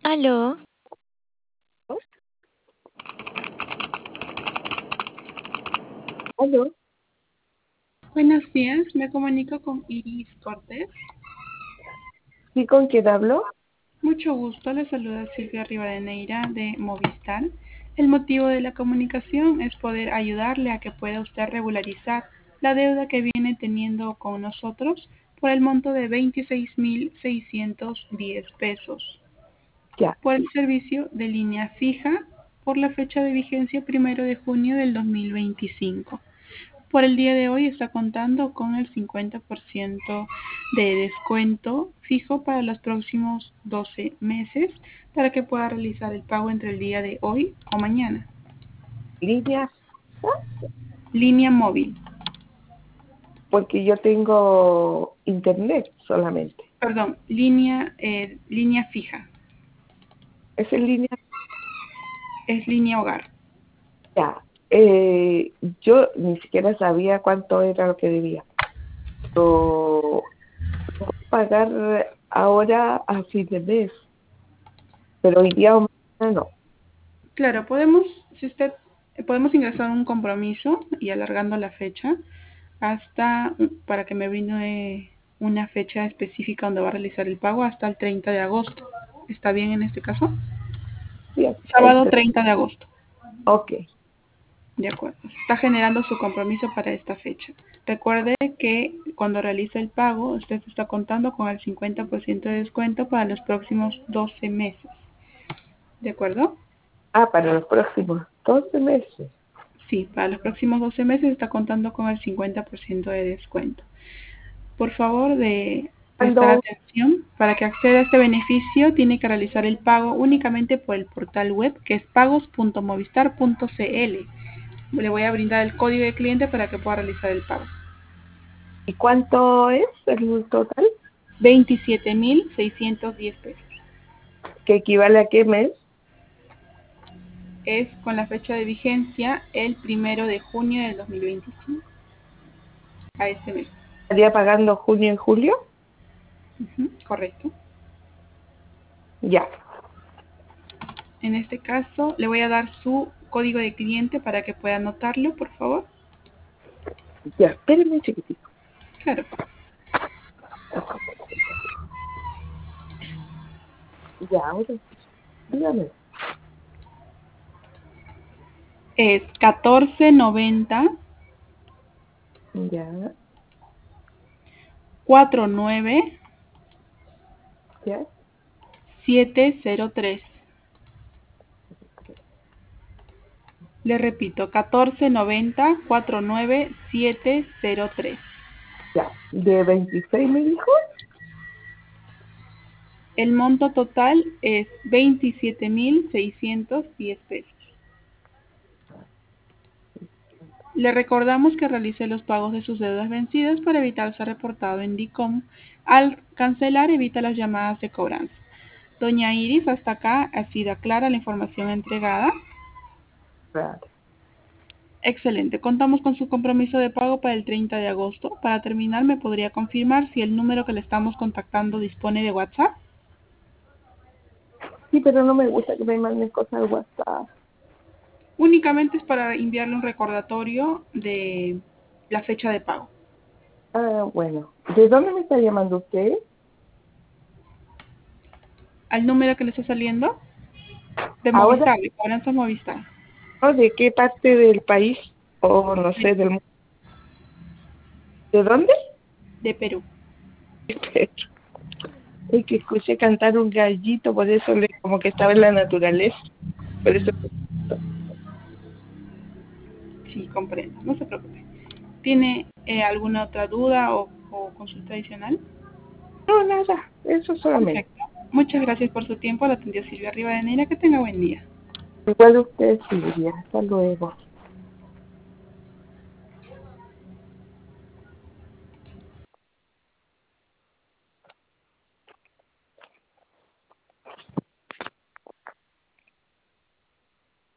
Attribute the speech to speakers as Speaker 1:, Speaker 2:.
Speaker 1: Aló,
Speaker 2: Aló. Buenos días, me comunico con Iris Cortés.
Speaker 3: ¿Sí con quién hablo?
Speaker 2: Mucho gusto, le saluda Silvia Rivadeneira de Movistar. El motivo de la comunicación es poder ayudarle a que pueda usted regularizar la deuda que viene teniendo con nosotros por el monto de 26.610 pesos
Speaker 3: Ya.
Speaker 2: por el servicio de línea fija por la fecha de vigencia 1 de junio del 2025. Por el día de hoy está contando con el 50% de descuento fijo para los próximos 12 meses para que pueda realizar el pago entre el día de hoy o mañana.
Speaker 3: Línea,
Speaker 2: Línea móvil,
Speaker 3: porque yo tengo internet solamente.
Speaker 2: perdón, línea fija,
Speaker 3: ¿Es en línea?
Speaker 2: es línea hogar.
Speaker 3: Ya. Yo ni siquiera sabía cuánto era lo que debía. Lo puedo pagar ahora a fin de mes, pero hoy día o mañana no.
Speaker 2: Claro, podemos ingresar un compromiso y alargando la fecha hasta para que me brinde una fecha específica donde va a realizar el pago hasta el 30 de agosto. ¿Está bien en este caso?
Speaker 3: Sí,
Speaker 2: Sábado 30 de agosto.
Speaker 3: ok.
Speaker 2: De acuerdo. Está generando su compromiso para esta fecha. Recuerde que cuando realice el pago, usted está contando con el 50% de descuento para los próximos 12 meses. ¿De acuerdo?
Speaker 3: Ah, para los próximos 12 meses.
Speaker 2: Sí, para los próximos 12 meses está contando con el 50% de descuento. Por favor, de prestar
Speaker 3: Cuando,
Speaker 2: atención. Para que acceda a este beneficio, tiene que realizar el pago únicamente por el portal web que es pagos.movistar.cl. Le voy a brindar el código de cliente para que pueda realizar el pago.
Speaker 3: ¿Y cuánto es el total?
Speaker 2: 27.610 pesos.
Speaker 3: ¿Que equivale a qué mes?
Speaker 2: Es con la fecha de vigencia el 1 de junio del 2025. A este mes.
Speaker 3: ¿Estaría pagando junio y julio?
Speaker 2: Correcto.
Speaker 3: Ya.
Speaker 2: En este caso, le voy a dar su código de cliente para que pueda anotarlo, por favor.
Speaker 3: Ya, espérenme chiquitito.
Speaker 2: Claro.
Speaker 3: Ya, ahora sí. Dígame.
Speaker 2: Es 1490
Speaker 3: Ya,
Speaker 2: 49
Speaker 3: ya.
Speaker 2: 703. Le repito, 1490 49703.
Speaker 3: Ya, de 26 me dijo.
Speaker 2: El monto total es 27.610 pesos. Le recordamos que realice los pagos de sus deudas vencidas para evitar ser reportado en DICOM. Al cancelar, evita las llamadas de cobranza. Doña Iris, hasta acá ha sido clara la información entregada.
Speaker 3: Claro.
Speaker 2: Excelente. Contamos con su compromiso de pago para el 30 de agosto. Para terminar, ¿me podría confirmar si el número que le estamos contactando dispone de WhatsApp?
Speaker 3: Sí, pero no me gusta que me manden cosas al WhatsApp.
Speaker 2: Únicamente es para enviarle un recordatorio de la fecha de pago.
Speaker 3: Ah, bueno. ¿De dónde me está llamando usted?
Speaker 2: Al número que le está saliendo de
Speaker 3: Ahora,
Speaker 2: Movistar, de Cobranza Movistar,
Speaker 3: ¿no? ¿De qué parte del país? O no sé, del mundo. ¿De dónde?
Speaker 2: de Perú.
Speaker 3: Es que escuché cantar un gallito, por eso como que estaba en la naturaleza. Por eso.
Speaker 2: Sí, comprendo. No se preocupe. ¿Tiene alguna otra duda o consulta adicional?
Speaker 3: No, nada. Eso solamente.
Speaker 2: Perfecto. Muchas gracias por su tiempo. La atendió Silvia Rivadeneira. Que tenga buen día.
Speaker 3: Igual usted, Silvia. Hasta luego.